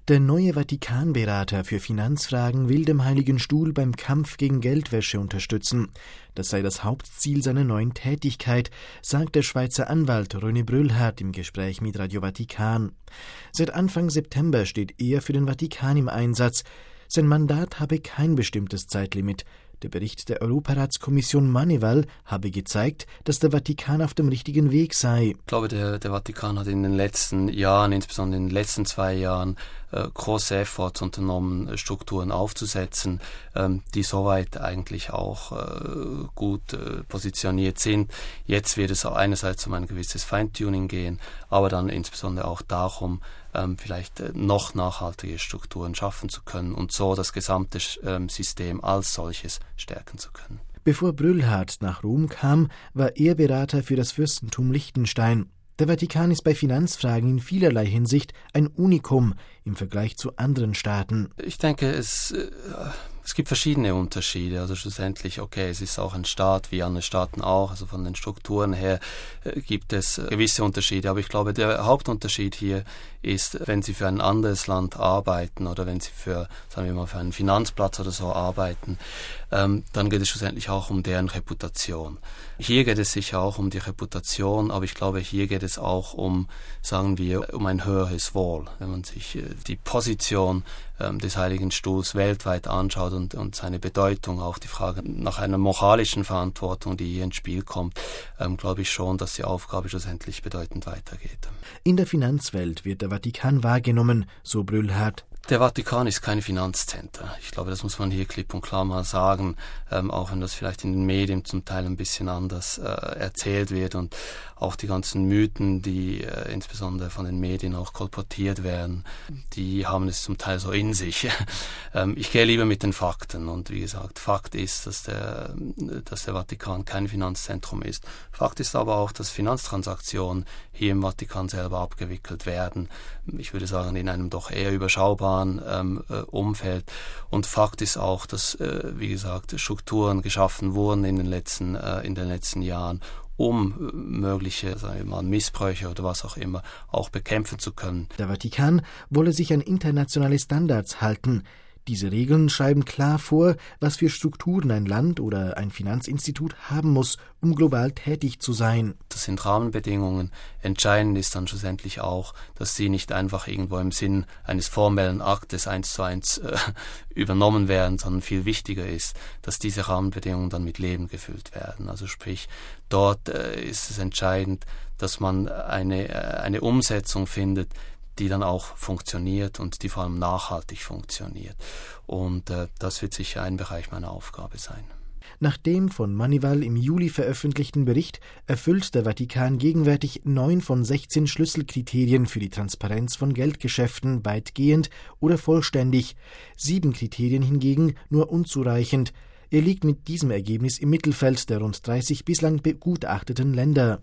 Der neue Vatikanberater für Finanzfragen will dem Heiligen Stuhl beim Kampf gegen Geldwäsche unterstützen. Das sei das Hauptziel seiner neuen Tätigkeit, sagt der Schweizer Anwalt René Brühlhardt im Gespräch mit Radio Vatikan. Seit Anfang September steht er für den Vatikan im Einsatz. Sein Mandat habe kein bestimmtes Zeitlimit. Der Bericht der Europaratskommission Moneyval habe gezeigt, dass der Vatikan auf dem richtigen Weg sei. Ich glaube, der Vatikan hat in den letzten Jahren, insbesondere in den letzten 2 Jahren, große Efforts unternommen, Strukturen aufzusetzen, die soweit eigentlich auch gut positioniert sind. Jetzt wird es einerseits um ein gewisses Feintuning gehen, aber dann insbesondere auch darum, vielleicht noch nachhaltige Strukturen schaffen zu können und so das gesamte System als solches stärken zu können. Bevor Brühlhardt nach Rom kam, war er Berater für das Fürstentum Liechtenstein. Der Vatikan ist bei Finanzfragen in vielerlei Hinsicht ein Unikum im Vergleich zu anderen Staaten. Ich denke, es gibt verschiedene Unterschiede. Also schlussendlich, okay, es ist auch ein Staat, wie andere Staaten auch. Also von den Strukturen her gibt es gewisse Unterschiede. Aber ich glaube, der Hauptunterschied hier ist, wenn Sie für ein anderes Land arbeiten oder wenn Sie für, sagen wir mal, für einen Finanzplatz oder so arbeiten, dann geht es schlussendlich auch um deren Reputation. Hier geht es sicher auch um die Reputation, aber ich glaube, hier geht es auch um, sagen wir, um ein höheres Wohl. Wenn man sich die Position des Heiligen Stuhls weltweit anschaut und seine Bedeutung, auch die Frage nach einer moralischen Verantwortung, die hier ins Spiel kommt, glaube ich schon, dass die Aufgabe schlussendlich bedeutend weitergeht. In der Finanzwelt wird der Vatikan wahrgenommen, so Brühlhardt. Der Vatikan ist kein Finanzcenter. Ich glaube, das muss man hier klipp und klar mal sagen, auch wenn das vielleicht in den Medien zum Teil ein bisschen anders erzählt wird und auch die ganzen Mythen, die insbesondere von den Medien auch kolportiert werden, die haben es zum Teil so in sich. Ich gehe lieber mit den Fakten und wie gesagt, Fakt ist, dass der Vatikan kein Finanzzentrum ist. Fakt ist aber auch, dass Finanztransaktionen hier im Vatikan selber abgewickelt werden. Ich würde sagen, in einem doch eher überschaubaren Umfeld. Und Fakt ist auch, dass, wie gesagt, Strukturen geschaffen wurden in den letzten Jahren, um mögliche, sagen wir mal, Missbräuche oder was auch immer auch bekämpfen zu können. Der Vatikan wolle sich an internationale Standards halten. Diese Regeln schreiben klar vor, was für Strukturen ein Land oder ein Finanzinstitut haben muss, um global tätig zu sein. Das sind Rahmenbedingungen. Entscheidend ist dann schlussendlich auch, dass sie nicht einfach irgendwo im Sinn eines formellen Aktes 1:1 übernommen werden, sondern viel wichtiger ist, dass diese Rahmenbedingungen dann mit Leben gefüllt werden. Also sprich, dort ist es entscheidend, dass man eine Umsetzung findet, die dann auch funktioniert und die vor allem nachhaltig funktioniert. Und das wird sicher ein Bereich meiner Aufgabe sein. Nach dem von Moneyval im Juli veröffentlichten Bericht erfüllt der Vatikan gegenwärtig 9 von 16 Schlüsselkriterien für die Transparenz von Geldgeschäften weitgehend oder vollständig, 7 Kriterien hingegen nur unzureichend. Er liegt mit diesem Ergebnis im Mittelfeld der rund 30 bislang begutachteten Länder.